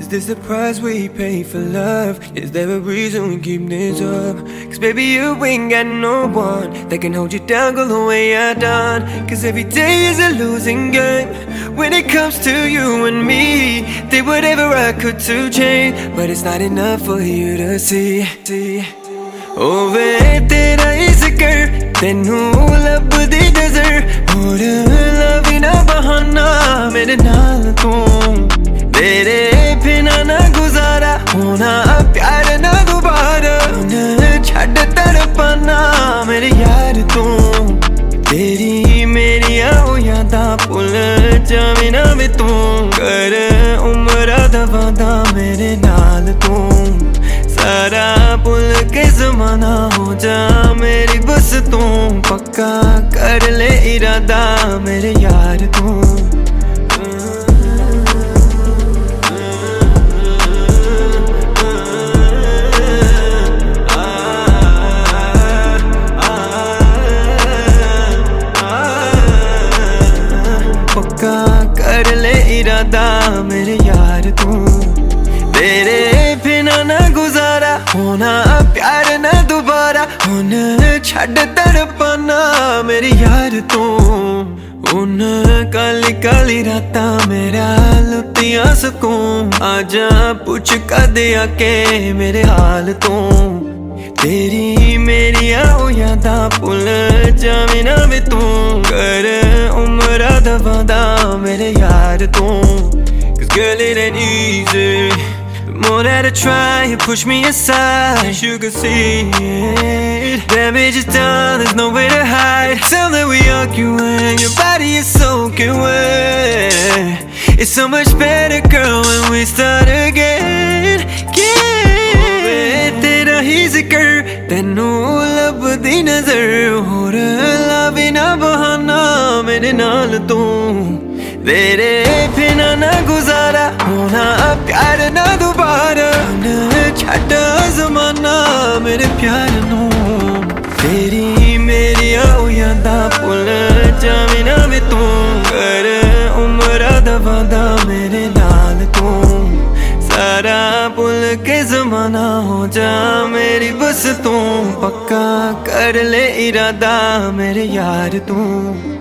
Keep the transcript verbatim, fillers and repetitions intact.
this the price we pay for love? Is there a reason we keep this up? Cause baby you ain't got no one that can hold you down, go the way I done. Cause every day is a losing game when it comes to you and me. Did whatever I could to change, but it's not enough for you to see, see. Oh वे तेरा ही जिक्र तेनू लभदी नजर और लभी ना बहाना मेरे नाल तू तेरे बिना ना गुजारा होना प्यार ना दोबारा छड़ तड़पना मेरे यार तू तेरी मेरी आओ यादा भुल जावे ना वे तू कर उम्र दा वादा मेरे नाल तू सारा भुल के ज़माना हो जा मेरी बस तू पक्का कर ले इरादा मेरे यार तू पक्का कर ले इरादा मेरे यार तू तेरे बिना ना गुजारा होना प्यार ना दोबारा हुन छड़ तड़पना मेरे यार तू हुन काली काली राता मेरा लुटिया सुकून आजा पुछ कदे आके मेरे हाल तू तेरी मेरी आओ यादा भुल जावे ना वे तू कर उम्र दा वादा मेरे यार तू Cause girl it ain't easy. The more that I try, you push me aside. You can see it. Damage is done, there's nowhere to hide. Tell that we argue and your body is soaking wet. It's so much better, girl, when we start again. Yeah. तेरा ही जिक्र तेनू लभदी नजर और लावे ना बहाना मेरे नाल तू तेरे बिना ना गुजारा होना प्यार ना दोबारा छड़ ज़माना मेरे प्यार नू तेरी मेरी आओ यादा भुल जावे ना वे तू कर उम्र दा वादा मेरे नाल तू सारा भुल के ज़माना हो जा मेरी बस तू पक्का कर ले इरादा मेरे यार तू